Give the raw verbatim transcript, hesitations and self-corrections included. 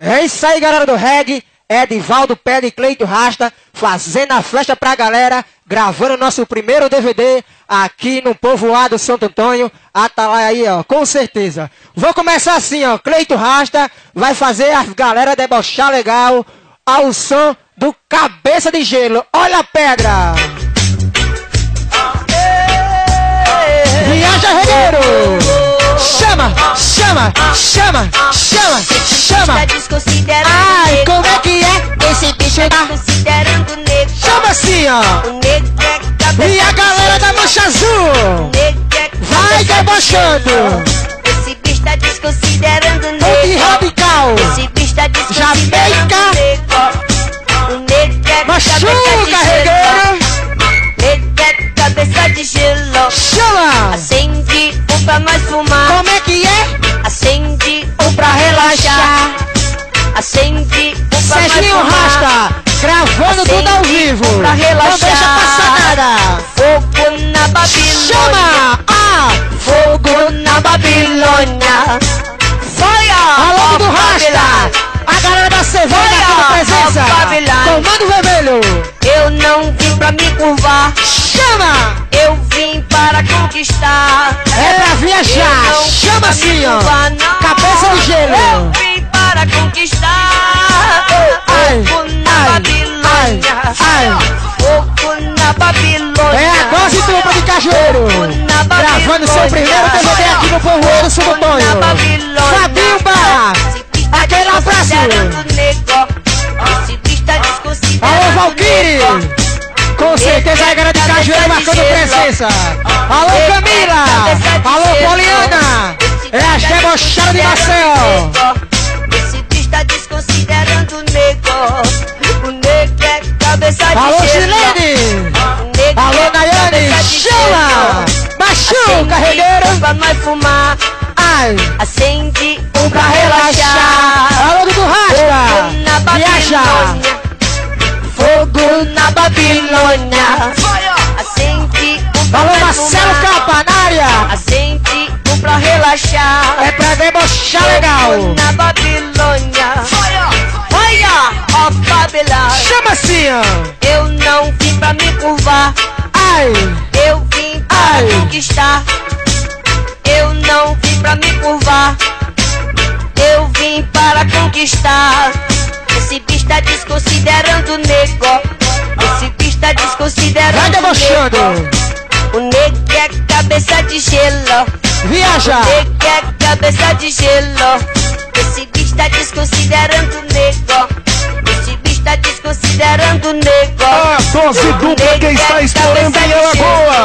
É isso aí, galera do reggae. Edivaldo Pé e Cleito Rasta fazendo a festa pra galera, gravando nosso primeiro D V D aqui no povoado Santo Antônio. Atalaia aí, ó, com certeza. Vou começar assim, ó. Cleito Rasta vai fazer a galera debochar legal ao som do Cabeça de Gelo. Olha a pedra! Viaja, regueiro! Chama, chama, chama, chama, chama! Ai, como é que é? Esse bicho tá considerando negro. Chama assim, ó! O negro é cabeça. E a galera da Mancha Azul! Vai debochando! Esse bicho tá desconsiderando negro. Rock radical! Esse bicho tá desconsiderando Jamaica! negro. O negro é Machuca, cabeça de regueiro! gelo. Negro é cabeça de gelo. Chama! Acende um pra nós fumar. Como é que é? Acende um Pra relaxar! Acende um pra nós Serginho fumar. Rasta, gravando tudo ao vivo! Pra relaxar. Não deixa passar nada! Fogo na Babilônia. Chama! Ah! Fogo na Babilônia. Fire! Alô do of Rasta! Babylon. A galera da Cerveja aqui na presença! of Babylon. Comando Vermelho! Eu não vim pra me curvar. Chama! Eu vim para conquistar. É pra viajar! Eu não vim Chama pra assim, me ó! curvar, não. Cabeça de gelo! Eu vim para conquistar. Ai, Fogo na ai, Babilônia. ai, ai. Fogo na Babilônia. É a dose trompa de cajueiro! Gravando seu primeiro D V D aqui no povoado Santo Antônio! Fabinho Barra! Aquele abraço! Alô, Valkyrie! Com certeza a galera de Cajueiro marcando presença! Alô, Camila! Alô, Poliana! É a debochada de Marcel! Esse bicho tá desconsiderando o nego. O nego é cabeça de Alô, gelo. Silene! O nego Alô, é Nayane! cabeça de Chama! gelo. Machuca, Acende regueiro! um pra nós fumar. Ai! Acende um pra Pra relaxar! relaxar. Alô, Dudu Rasta! Fogo na Viaja! Babilônia. Fogo na Babilônia. Acende um pra Alô, nós Marcelo fumar. Capa na área! Acende um pra relaxar. É pra debochar legal! Fogo na Babilônia. Fire of Babylon. Chama assim, ó! Eu não vim pra me curvar. Ai! Eu vim para Ai. conquistar. Eu não vim pra me curvar. Eu vim para conquistar. Esse bicho tá desconsiderando o nego. Esse bicho tá desconsiderando Vai o debochando! nego. O nego é cabeça de gelo. Viaja! O nego é cabeça de gelo. Esse bicho tá desconsiderando o nego. Esse bicho tá desconsiderando o nego. A dose dupla que está estourando em Alagoas.